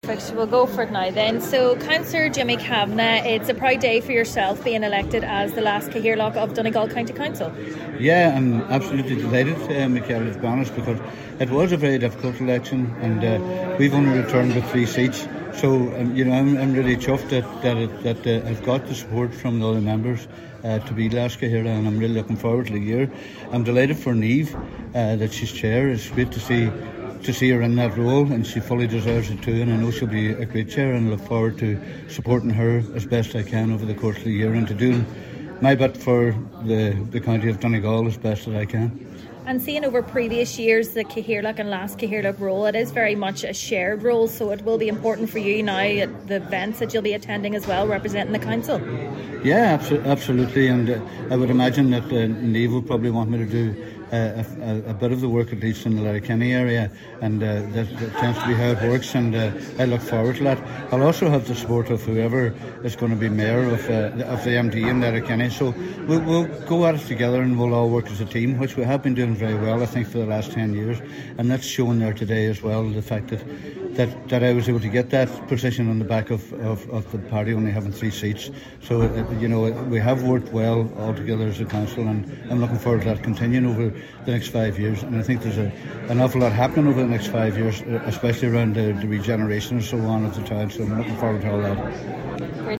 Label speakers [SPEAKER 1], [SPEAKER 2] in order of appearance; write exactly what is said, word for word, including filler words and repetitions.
[SPEAKER 1] Perfect. We'll go for it now then. So, Councillor Jimmy Kavanagh, it's a proud day for yourself being elected as the last Cathaoirleach of Donegal County Council.
[SPEAKER 2] Yeah, I'm absolutely delighted, uh, Michaela, to be honest, because it was a very difficult election, and uh, we've only returned with three seats. So, um, you know, I'm, I'm really chuffed that that, it, that uh, I've got the support from the other members uh, to be last Cathaoirleach, and I'm really looking forward to the year. I'm delighted for Niamh uh, that she's chair. It's great to see to see her in that role, and she fully deserves it too, and I know she'll be a great chair, and I look forward to supporting her as best I can over the course of the year and to do my bit for the, the county of Donegal as best as I can.
[SPEAKER 1] And seeing over previous years the Cathaoirleach and last Cathaoirleach role, it is very much a shared role, so it will be important for you now at the events that you'll be attending as well, representing the council.
[SPEAKER 2] Yeah, abso- absolutely, and uh, I would imagine that uh, Niamh will probably want me to do Uh, a, a bit of the work, at least in the Letterkenny area, and uh, that, that tends to be how it works, and uh, I look forward to that. I'll also have the support of whoever is going to be mayor of, uh, of the M D in Letterkenny, so we'll, we'll go at it together and we'll all work as a team, which we have been doing very well, I think, for the last ten years, and that's shown there today as well, the fact that that, that I was able to get that position on the back of, of, of the party only having three seats. So, uh, you know, we have worked well all together as a council, and I'm looking forward to that continuing over the next five years. And I think there's a, an awful lot happening over the next five years, especially around the, the regeneration and so on of the town. So I'm looking forward to all that.